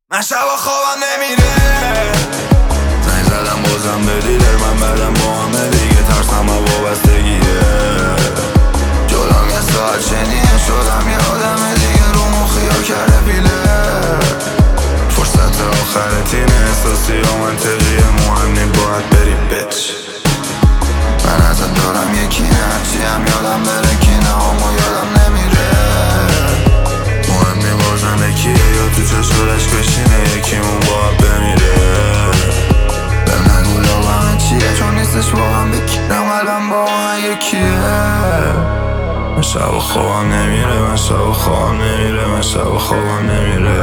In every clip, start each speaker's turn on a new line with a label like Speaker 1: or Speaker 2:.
Speaker 1: من شبا خوابم نمیره، زنگ زدم بازم به دیلر، من بدم با همه دیگه ترسم و وابستگیه. جلوم یه ساعت شنیه شدم یه آدم دیگه، رو مخیا کرده پیله. فرصت آخر تیم احساسی و منطقیه، مهم نیم باید بری بیچ. من ازت دارم یکی نه، هرچی هم یادم بره کی نه، اما یادم نمیره. مهم نیم بازم یکیه یا تو چشورش بشینه، یکیمون باید بمیره. بهم نگو لابم چیه، چون نیستش واقعا بکیرم قلبم با من یکیه. من شب خوابم نمیره، من شب خوابم نمیره، من شب خوابم نمیره.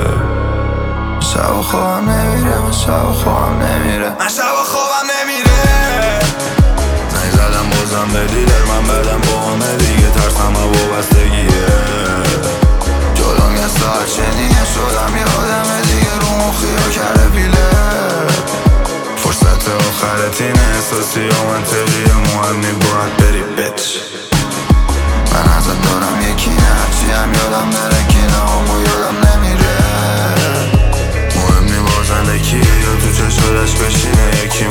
Speaker 1: شب خوابم نمیره، من شب خوابم نمیره، من شب خوابم نمیره. زنگ زدم بازم به دیلر، من بدم با همه دیگه ترسم و وابستگیه. جلوم یه ساعت شنیه شدم یه آدم دیگه، رو مخیا کرده پیله. فرصت آخر تیم احساسی و منطقیه، مهم نی باید بری بیچ. من ازت دارم یکی نه، هرچی هم یادم بره کی نه، اما یادم نمیره. مهم نی بازم یکیه یا تو چشورش بشینه، یکی